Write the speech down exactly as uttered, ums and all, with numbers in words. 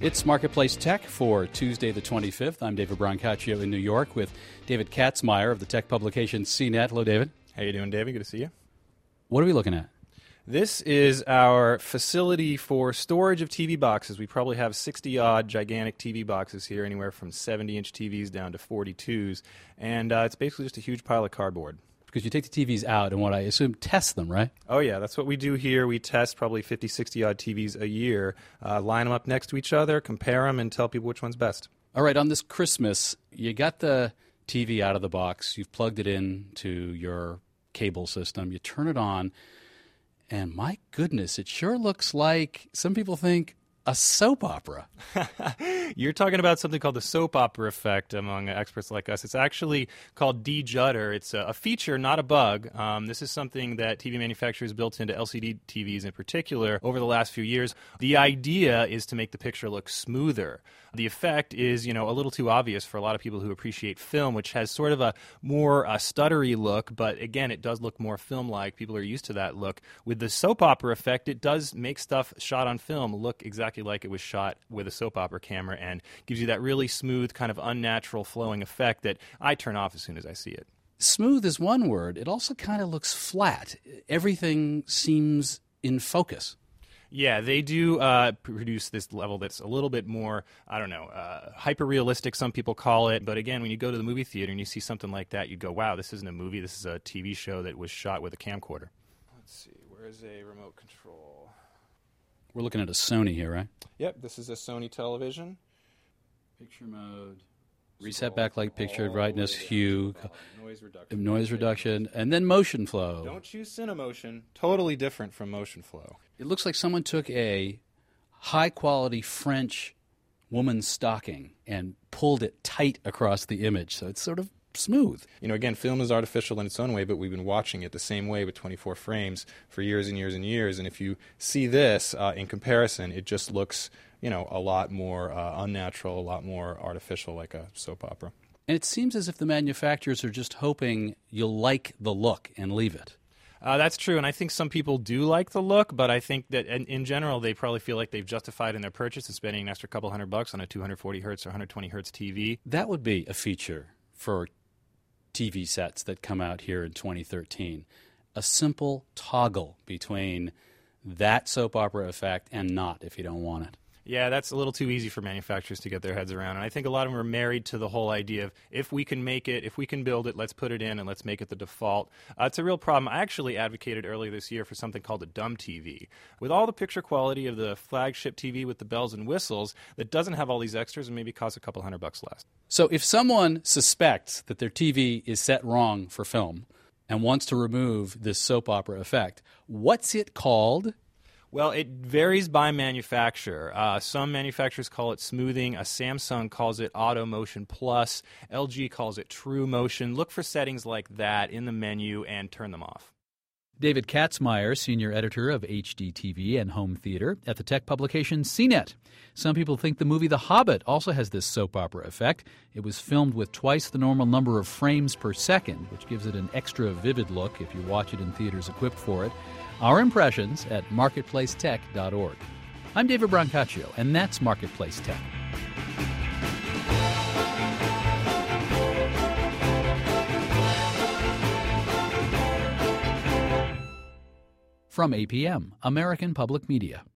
It's Marketplace Tech for Tuesday the twenty-fifth. I'm David Brancaccio in New York with David Katzmaier of the tech publication C net. Hello, David. How you doing, David? Good to see you. What are we looking at? This is our facility for storage of T V boxes. We probably have sixty-odd gigantic T V boxes here, anywhere from seventy-inch T Vs down to forty-twos. And uh, it's basically just a huge pile of cardboard. Because you take the T Vs out and what I assume test them, right? Oh, yeah. That's what we do here. We test probably fifty, sixty-odd T Vs a year, uh, line them up next to each other, compare them, and tell people which one's best. All right. On this Christmas, you got the T V out of the box. You've plugged it in to your cable system. You turn it on. And my goodness, it sure looks like some people think a soap opera. You're talking about something called the soap opera effect among experts like us. It's actually called de-judder. It's a, a feature, not a bug. Um, this is something that T V manufacturers built into L C D T Vs in particular over the last few years. The idea is to make the picture look smoother. The effect is, you know, a little too obvious for a lot of people who appreciate film, which has sort of a more uh, stuttery look, but again, it does look more film-like. People are used to that look. With the soap opera effect, it does make stuff shot on film look exactly like it was shot with a soap opera camera and gives you that really smooth, kind of unnatural flowing effect that I turn off as soon as I see it. Smooth is one word. It also kind of looks flat. Everything seems in focus. Yeah, they do uh, produce this level that's a little bit more, I don't know, uh, hyper-realistic, some people call it. But again, when you go to the movie theater and you see something like that, you go, wow, this isn't a movie. This is a T V show that was shot with a camcorder. Let's see, where's a remote control? We're looking at a Sony here, right? Yep, this is a Sony television. Picture mode. Reset backlight, picture brightness, hue, noise reduction, noise reduction, and then motion flow. Don't choose Cinemotion. Totally different from motion flow. It looks like someone took a high-quality French woman's stocking and pulled it tight across the image, so it's sort of smooth. You know, again, film is artificial in its own way, but we've been watching it the same way with twenty-four frames for years and years and years. And if you see this uh, in comparison, it just looks, you know, a lot more uh, unnatural, a lot more artificial, like a soap opera. And it seems as if the manufacturers are just hoping you'll like the look and leave it. Uh, that's true, and I think some people do like the look, but I think that in, in general they probably feel like they've justified in their purchase and spending an extra couple hundred bucks on a two hundred forty hertz or one hundred twenty hertz T V. That would be a feature for T V sets that come out here in twenty thirteen. A simple toggle between that soap opera effect and not, if you don't want it. Yeah, that's a little too easy for manufacturers to get their heads around. And I think a lot of them are married to the whole idea of if we can make it, if we can build it, let's put it in and let's make it the default. Uh, it's a real problem. I actually advocated earlier this year for something called a dumb T V. With all the picture quality of the flagship T V with the bells and whistles, that doesn't have all these extras and maybe costs a couple hundred bucks less. So if someone suspects that their T V is set wrong for film and wants to remove this soap opera effect, what's it called? Well, it varies by manufacturer. Uh, some manufacturers call it smoothing. A Samsung calls it Auto Motion Plus. L G calls it True Motion. Look for settings like that in the menu and turn them off. David Katzmaier, senior editor of H D T V and Home Theater at the tech publication C net. Some people think the movie The Hobbit also has this soap opera effect. It was filmed with twice the normal number of frames per second, which gives it an extra vivid look if you watch it in theaters equipped for it. Our impressions at marketplace tech dot org. I'm David Brancaccio, and that's Marketplace Tech. From A P M, American Public Media.